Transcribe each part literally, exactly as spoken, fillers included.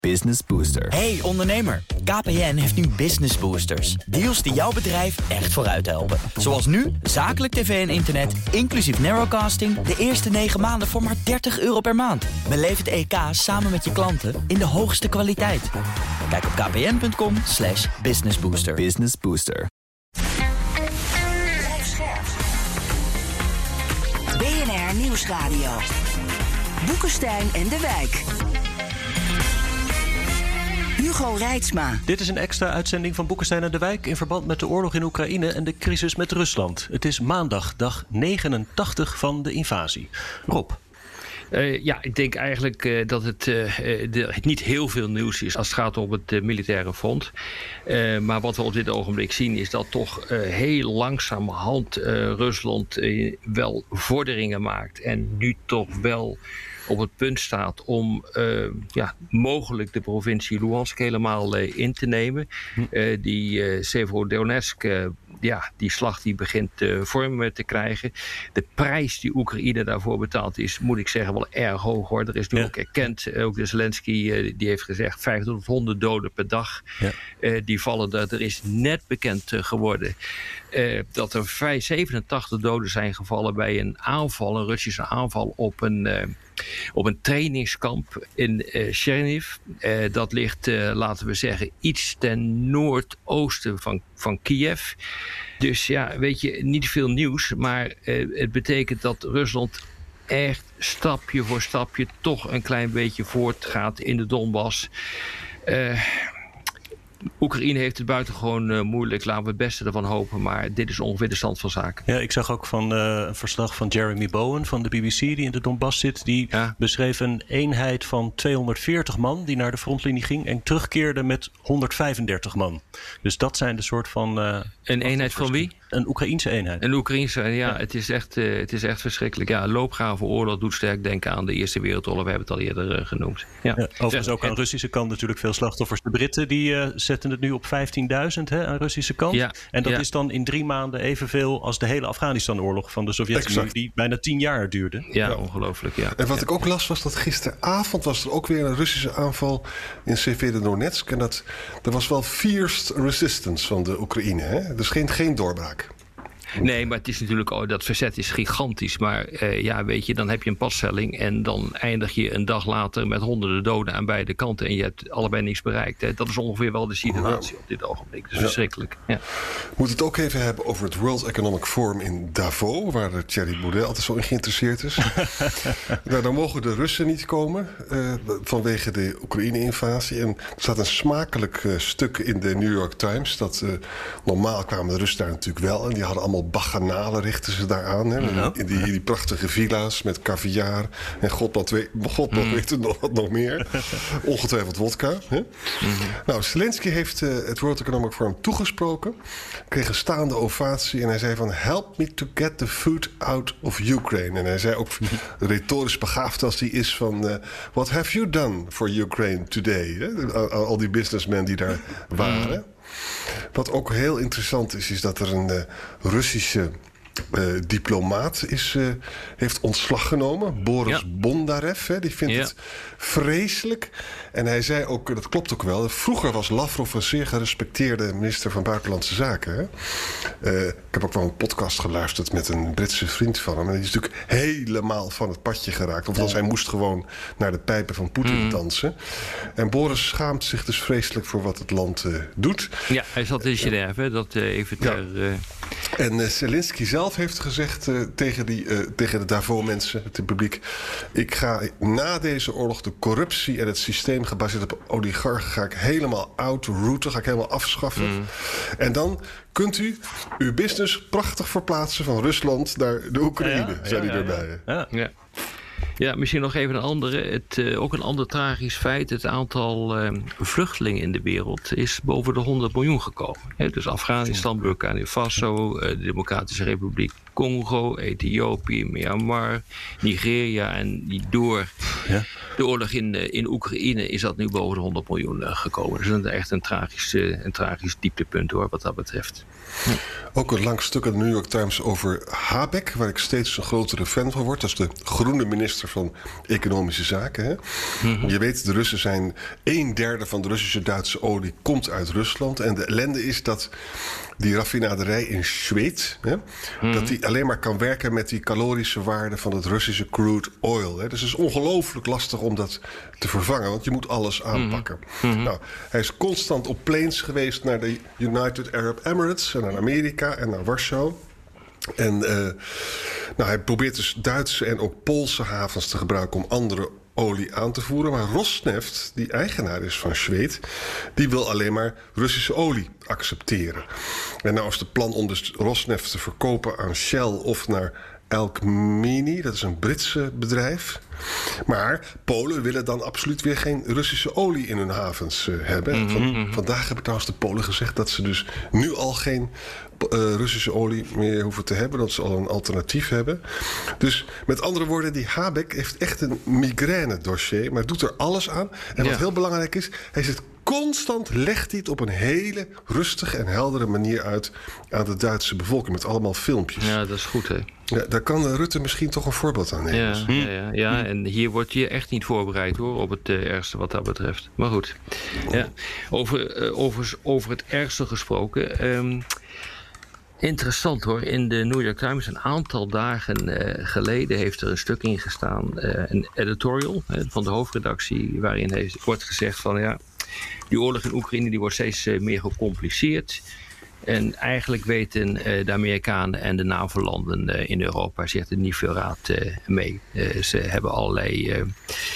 Business Booster. Hey ondernemer, K P N heeft nu Business Boosters. Deals die jouw bedrijf echt vooruit helpen. Zoals nu, zakelijk tv en internet, inclusief narrowcasting... de eerste negen maanden voor maar dertig euro per maand. Beleef het E K samen met je klanten in de hoogste kwaliteit. Kijk op kpn.com slash businessbooster. Business Booster. B N R Nieuwsradio. Boekenstein en de Wijk. Hugo Reitsma. Dit is een extra uitzending van Boekenstein en de Wijk in verband met de oorlog in Oekraïne en de crisis met Rusland. Het is maandag, dag negenentachtig van de invasie. Rob. Uh, ja, ik denk eigenlijk uh, dat het, uh, de, het niet heel veel nieuws is als het gaat om het uh, militaire front. Uh, maar wat we op dit ogenblik zien is dat toch uh, heel langzamerhand uh, Rusland uh, wel vorderingen maakt. En nu toch wel op het punt staat om uh, ja, mogelijk de provincie Luhansk helemaal uh, in te nemen. Uh, die uh, Severodonetsk, uh, ja, die slag die begint uh, vorm te krijgen. De prijs die Oekraïne daarvoor betaalt is, moet ik zeggen, wel erg hoog hoor. Er is nu ja. ook erkend, uh, ook de Zelensky uh, die heeft gezegd vijftig tot honderd doden per dag. Ja. Uh, die vallen er. Er is net bekend uh, geworden uh, dat er zevenentachtig doden zijn gevallen bij een aanval, een Russische aanval op een... Uh, op een trainingskamp in uh, Cherniv. Uh, dat ligt, uh, laten we zeggen, iets ten noordoosten van, van Kiev. Dus ja, weet je, niet veel nieuws. Maar uh, het betekent dat Rusland echt stapje voor stapje toch een klein beetje voortgaat in de Donbass. Uh, Oekraïne heeft het buitengewoon uh, moeilijk. Laten we het beste ervan hopen. Maar dit is ongeveer de stand van zaken. Ja, ik zag ook van uh, een verslag van Jeremy Bowen van de B B C... die in de Donbass zit. Die ja. beschreef een eenheid van tweehonderdveertig man... die naar de frontlinie ging en terugkeerde met honderdvijfendertig man. Dus dat zijn de soort van... Uh, een eenheid van wie? Een Oekraïense eenheid. Een Oekraïense, ja. ja. Het, is echt, uh, het is echt verschrikkelijk. Ja, loopgravenoorlog doet sterk denken aan de Eerste Wereldoorlog. We hebben het al eerder uh, genoemd. Ja. Ja, overigens ook aan de Russische kant natuurlijk veel slachtoffers. De Britten die uh, zetten het nu op vijftienduizend hè, aan de Russische kant. Ja. En dat ja. is dan in drie maanden evenveel als de hele Afghanistan-oorlog van de Sovjet-Unie, die bijna tien jaar duurde. Ja, ja. ongelooflijk. Ja. En wat ja. ik ook las was dat gisteravond was er ook weer een Russische aanval in Severodonetsk. En dat, er was wel fierce resistance van de Oekraïne. Hè? Dus geen, geen doorbraak. Nee, maar het is natuurlijk, oh, dat verzet is gigantisch. Maar uh, ja, weet je, dan heb je een passtelling en dan eindig je een dag later met honderden doden aan beide kanten en je hebt allebei niks bereikt. Hè. Dat is ongeveer wel de situatie op dit ogenblik. Dat is ja. verschrikkelijk. Ja. We moeten het ook even hebben over het World Economic Forum in Davos, waar Thierry Baudet altijd zo in geïnteresseerd is. Nou, dan mogen de Russen niet komen uh, vanwege de Oekraïne-invasie. En er staat een smakelijk uh, stuk in de New York Times dat uh, normaal kwamen de Russen daar natuurlijk wel en die hadden allemaal bacchanalen richten ze daar aan. Hè? Ja. In die, die prachtige villa's met caviar. En god wat weet, god wat mm. weet er nog, wat nog meer. Ongetwijfeld wodka. Hè? Mm-hmm. Nou, Zelensky heeft uh, het World Economic Forum toegesproken. Kreeg een staande ovatie. En hij zei van help me to get the food out of Ukraine. En hij zei ook retorisch begaafd als hij is van uh, what have you done for Ukraine today? Hè? Al, al die businessmen die daar waren. Mm. Wat ook heel interessant is, is dat er een uh, Russische uh, diplomaat is, uh, heeft ontslag genomen. Boris ja. Bondarev, hè, die vindt ja. het vreselijk. En hij zei ook, dat klopt ook wel, vroeger was Lavrov een zeer gerespecteerde minister van Buitenlandse Zaken. Hè? Uh, ik heb ook wel een podcast geluisterd met een Britse vriend van hem. En die is natuurlijk helemaal van het padje geraakt. Althans, hij moest gewoon naar de pijpen van Poetin mm. dansen. En Boris schaamt zich dus vreselijk voor wat het land uh, doet. Ja, hij zat in Genève, dat uh, even ter... Ja. Uh... En uh, Zelensky zelf heeft gezegd uh, tegen, die, uh, tegen de Davos-mensen, het publiek, ik ga na deze oorlog de corruptie en het systeem gebaseerd op oligarchen ga ik helemaal outrooten, ga ik helemaal afschaffen. Mm. En dan kunt u uw business prachtig verplaatsen van Rusland naar de Oekraïne, ja, ja, zei hij ja, erbij. Ja, ja. ja. Ja, misschien nog even een andere. Het, uh, ook een ander tragisch feit. Het aantal uh, vluchtelingen in de wereld is boven de honderd miljoen gekomen. He, dus Afghanistan, Burkina Faso, uh, de Democratische Republiek Congo, Ethiopië, Myanmar, Nigeria en die door ja. de oorlog in, in Oekraïne is dat nu boven de honderd miljoen gekomen. Dus dat is echt een tragisch, een tragisch dieptepunt hoor, wat dat betreft. Ja. Ook een lang stuk in de New York Times over Habeck, waar ik steeds een grotere fan van word. Dat is de groene minister van Economische Zaken. Hè? Mm-hmm. Je weet, de Russen zijn een derde van de Russische Duitse olie komt uit Rusland. En de ellende is dat die raffinaderij in Schwedt, hè, mm-hmm. dat die alleen maar kan werken met die calorische waarde van het Russische crude oil. Hè. Dus het is ongelooflijk lastig om dat te vervangen, want je moet alles aanpakken. Mm-hmm. Nou, hij is constant op planes geweest naar de United Arab Emirates en naar Amerika en naar Warschau. En uh, nou, hij probeert dus Duitse en ook Poolse havens te gebruiken om andere olie aan te voeren. Maar Rosneft, die eigenaar is van Schwedt, die wil alleen maar Russische olie accepteren. En nou is het plan om dus Rosneft te verkopen aan Shell of naar Alkmini, dat is een Britse bedrijf. Maar Polen willen dan absoluut weer geen Russische olie in hun havens uh, hebben. Mm-hmm. Van, vandaag hebben trouwens de Polen gezegd dat ze dus nu al geen uh, Russische olie meer hoeven te hebben. Dat ze al een alternatief hebben. Dus met andere woorden, die Habeck heeft echt een migraine-dossier, maar doet er alles aan. En wat ja. heel belangrijk is, hij zit constant legt hij het op een hele rustige en heldere manier uit aan de Duitse bevolking met allemaal filmpjes. Ja, dat is goed, hè? Ja, daar kan Rutte misschien toch een voorbeeld aan nemen. Ja, hm. ja, ja, ja, en hier wordt je echt niet voorbereid hoor, op het uh, ergste wat dat betreft. Maar goed, ja. over, uh, over, over het ergste gesproken. Um, Interessant hoor, in de New York Times een aantal dagen uh, geleden heeft er een stuk in gestaan, uh, een editorial uh, van de hoofdredactie, waarin heeft, wordt gezegd van ja, die oorlog in Oekraïne die wordt steeds uh, meer gecompliceerd. En eigenlijk weten uh, de Amerikanen en de NAVO-landen uh, in Europa zich er niet veel raad uh, mee. Uh, ze hebben allerlei uh,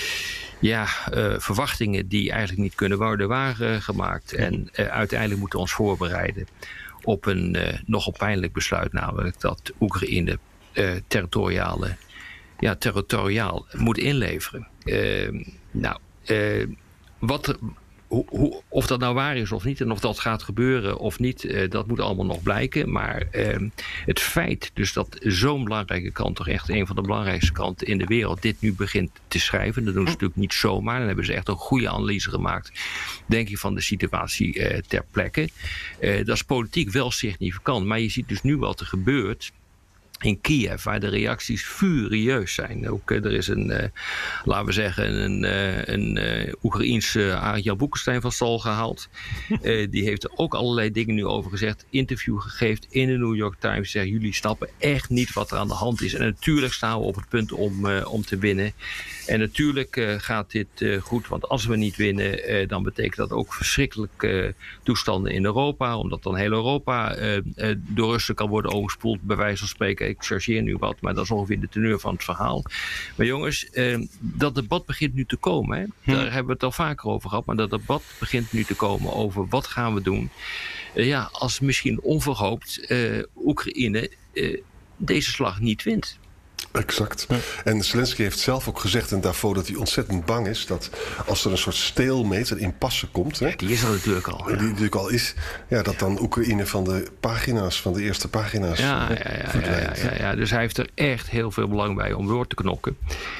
ja, uh, verwachtingen die eigenlijk niet kunnen worden waargemaakt. Uh, en uh, uiteindelijk moeten we ons voorbereiden op een uh, nogal pijnlijk besluit, namelijk dat Oekraïne uh, territoriale, ja, territoriaal moet inleveren. Uh, nou, uh, wat, ho, ho, of dat nou waar is of niet en of dat gaat gebeuren of niet, uh, dat moet allemaal nog blijken. Maar uh, het feit dus dat zo'n belangrijke kant, toch echt een van de belangrijkste kanten in de wereld, dit nu begint te schrijven, dat doen ze natuurlijk niet zomaar. Dan hebben ze echt een goede analyse gemaakt, denk ik, van de situatie uh, ter plekke. Uh, dat is politiek wel significant, maar je ziet dus nu wat er gebeurt in Kiev, waar de reacties furieus zijn. Ook uh, er is een, uh, laten we zeggen, een, uh, een uh, Oekraïense uh, Arjan Boekenstein van stal gehaald. Uh, die heeft er ook allerlei dingen nu over gezegd. Interview gegeven in de New York Times. Zegt, jullie snappen echt niet wat er aan de hand is. En natuurlijk staan we op het punt om, uh, om te winnen. En natuurlijk uh, gaat dit uh, goed, want als we niet winnen, uh, dan betekent dat ook verschrikkelijke uh, toestanden in Europa, omdat dan heel Europa uh, uh, door Russen kan worden overspoeld, bij wijze van spreken. Ik chargeer nu wat, maar dat is ongeveer de teneur van het verhaal. Maar jongens, uh, dat debat begint nu te komen. Hè? Hm. Daar hebben we het al vaker over gehad, maar dat debat begint nu te komen over wat gaan we doen. Uh, ja, als misschien onverhoopt uh, Oekraïne uh, deze slag niet wint. Exact. Ja. En Zelensky heeft zelf ook gezegd in Davos dat hij ontzettend bang is dat als er een soort stalemate, een impasse komt. Hè, die is er natuurlijk al. Ja. Die natuurlijk al is. Ja, dat dan Oekraïne van de pagina's, van de eerste pagina's ja, ja, ja, verdwijnt. Ja, ja, ja, ja. Dus hij heeft er echt heel veel belang bij om door te knokken.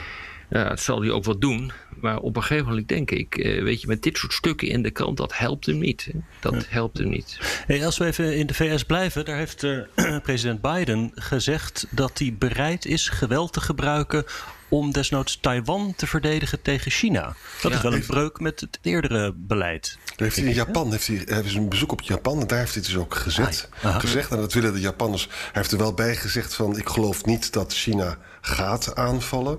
Ja, dat zal hij ook wel doen. Maar op een gegeven moment denk ik, weet je, met dit soort stukken in de krant, dat helpt hem niet. Dat ja. helpt hem niet. Hey, als we even in de V S blijven, daar heeft uh, president Biden gezegd dat hij bereid is geweld te gebruiken om desnoods Taiwan te verdedigen tegen China. Dat ja, is wel een breuk met het eerdere beleid. Heeft hij in Japan, heeft hij, hij heeft een bezoek op Japan en daar heeft hij dus ook gezet, ah, gezegd. En dat willen de Japanners. Hij heeft er wel bij gezegd van, ik geloof niet dat China gaat aanvallen.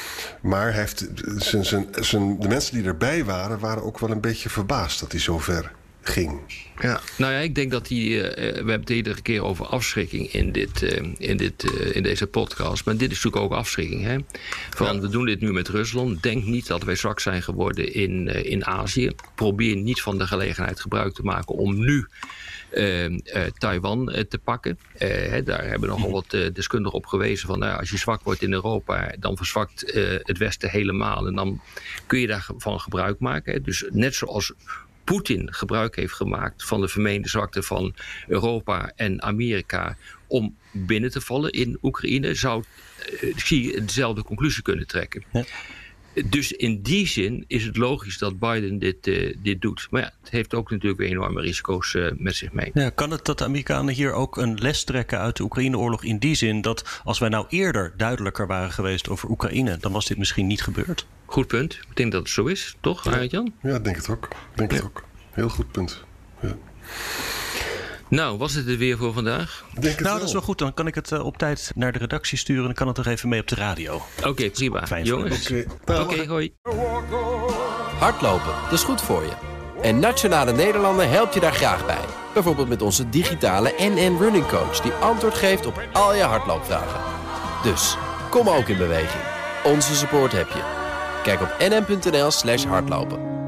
Maar hij heeft, zijn, zijn, zijn, de mensen die erbij waren, waren ook wel een beetje verbaasd dat hij zo ver ging. Ja, nou ja, ik denk dat hij, uh, we hebben het iedere keer over afschrikking in, dit, uh, in, dit, uh, in deze podcast. Maar dit is natuurlijk ook afschrikking. Hè? Van, ja. We doen dit nu met Rusland. Denk niet dat wij zwak zijn geworden in, uh, in Azië. Probeer niet van de gelegenheid gebruik te maken om nu Uh, uh, Taiwan uh, te pakken. Uh, hè, daar hebben nogal wat uh, deskundigen op gewezen van, nou, als je zwak wordt in Europa, dan verzwakt uh, het Westen helemaal en dan kun je daarvan gebruik maken. Dus net zoals Poetin gebruik heeft gemaakt van de vermeende zwakte van Europa en Amerika om binnen te vallen in Oekraïne, zou uh, Xi dezelfde conclusie kunnen trekken. Ja. Dus in die zin is het logisch dat Biden dit, uh, dit doet. Maar ja, het heeft ook natuurlijk weer enorme risico's uh, met zich mee. Ja, kan het dat de Amerikanen hier ook een les trekken uit de Oekraïne-oorlog in die zin dat als wij nou eerder duidelijker waren geweest over Oekraïne, dan was dit misschien niet gebeurd? Goed punt. Ik denk dat het zo is, toch, ja. Arend-Jan? Ja, ik denk het ook. Denk ja. het ook. Heel goed punt. Ja. Nou, was het er weer voor vandaag? Denk het nou, wel. dat is wel goed. Dan kan ik het uh, op tijd naar de redactie sturen. Dan kan het toch even mee op de radio. Oké, okay, prima. Fijn jongens. Oké, okay. okay, hoi. Hardlopen, dat is goed voor je. En Nationale Nederlanden helpt je daar graag bij. Bijvoorbeeld met onze digitale N N Running Coach, die antwoord geeft op al je hardloopvragen. Dus, kom ook in beweging. Onze support heb je. Kijk op nn.nl slash hardlopen.